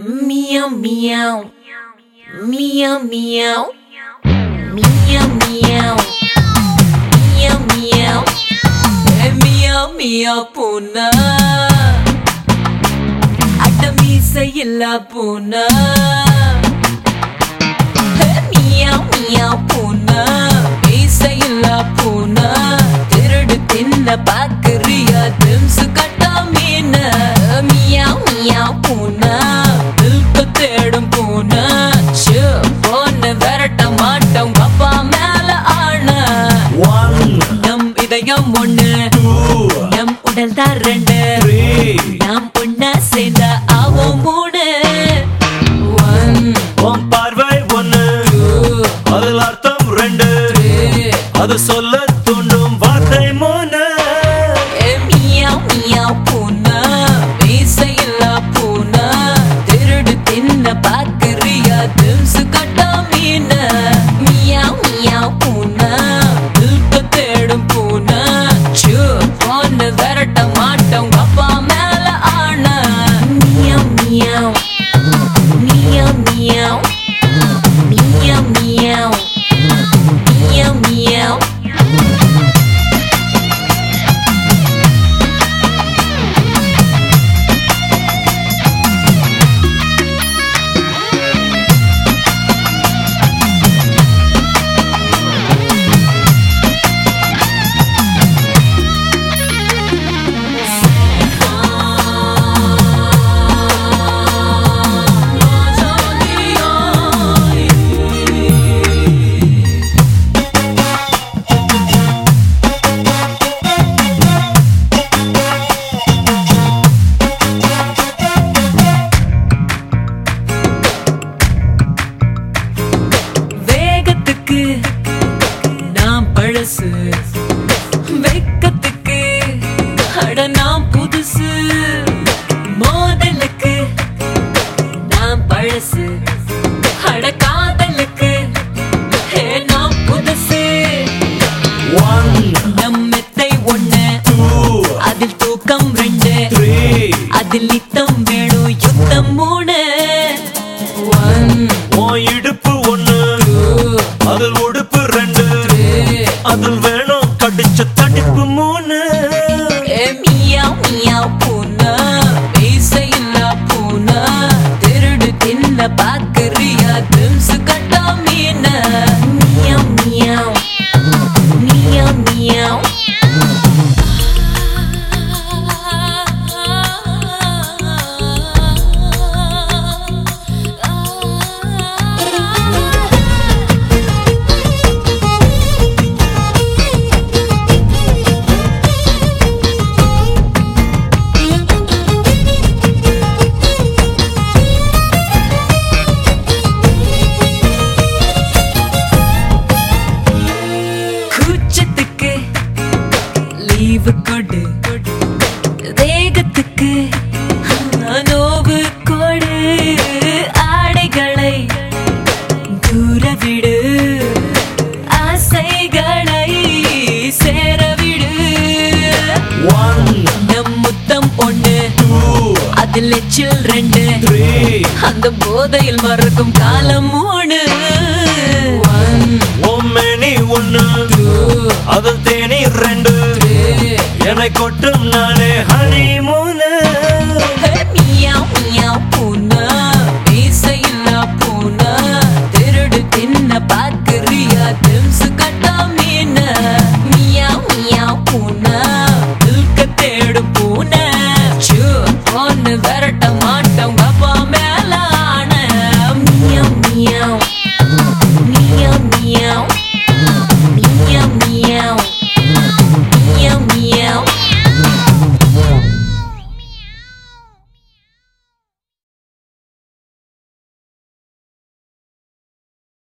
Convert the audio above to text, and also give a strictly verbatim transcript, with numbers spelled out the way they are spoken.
Meow meow, meow meow, meow meow, meow meow, hey meow meow puna, ada மீசையில்லா பூனா, hey meow meow puna, மீசையில்லா பூனா, திருடு தின்ன பாக்குறியா திம்சு கட்டா Meena, meow meow puna. தேடும் பூனா போன விரட்ட மாட்டோம் அப்பா மேல ஆன நம் இதயம் ஒண்ணு நம் உடல் தான் ரெண்டு நாம் ஒண்ணா சேர்ந்த ஆவோம் மூணு பார்வை ஒண்ணு அதில் அர்த்தம் ரெண்டு அது சொல்ல தூண்டும் வார்த்தை மூணு மியாவ் மியாவ் பூனா மீசையில்லா பூனா தின்ன பாக்குறியா திம்சு கட்டா மீனா மியாவ் மியாவ் பூனா தில்க தேடும் பூனா சூ போன விரட்ட மாட்டோம் அப்பா மேல ஆனா மியாவ் மியாவ் மியாவ் மியாவ் மியாவ் மியாவ் மியாவ் மியாவ் நாம் பழசு வெக்கத்துக்கு அட நாம் புதுசு மோதலுக்கு நாம் பழசு அட காதலுக்கு நாம் புதுசு நம் மெத்தை ஒண்ணு அதில் தூக்கம் ரெண்டு அதில் நித்தம் வேணும் யுத்தம் மூணு இடுப்பு ஒண்ணு அதில் உடுப்பு ரெண்டு அதில் வேணும் கடிச்ச தடிப்பு மூணு மியாவ் மியாவ் பூனா மீசையில்லா பூனா திருடு தின்ன பாக்குறியா திம்சு கட்டா மீனா மியாவ் மியாவ் மியாவ் மியாவ் லீவு கொடு தேகத்துக்கு நோவு கொடு ஆடைகளை தூர விடு ஆசைகளை சேரவிடு நம் முத்தம் ஒண்ணு அதில் எச்சில் ரெண்டு அந்த போதையில் மறக்கும் காலம் மூணு ஒன்னு அதில் தேனி ரெண்டு என்னை கொட்டும் நான்